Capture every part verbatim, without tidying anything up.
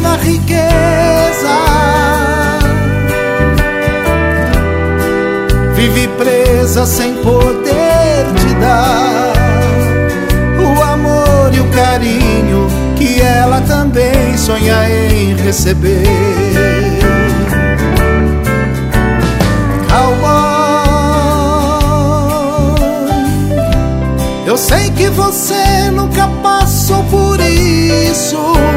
na riqueza. Vive presa sem poder te dar o amor e o carinho que ela também sonha em receber. Cowboy, eu sei que você nunca passou por isso.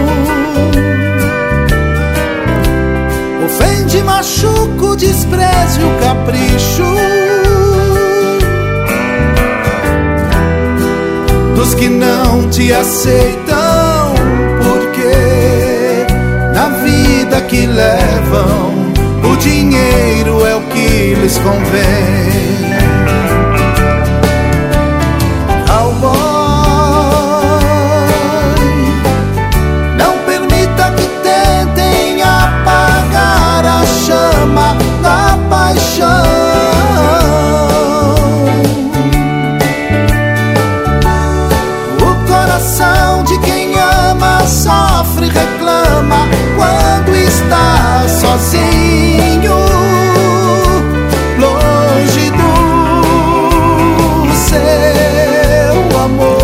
Ofende, machuca o desprezo e o capricho dos que não te aceitam, porque na vida que levam o dinheiro é o que lhes convém. Cowboy, não permita que tentem apagar a chama da paixão. O coração de quem ama sofre e reclama quando está sozinho, longe do seu amor.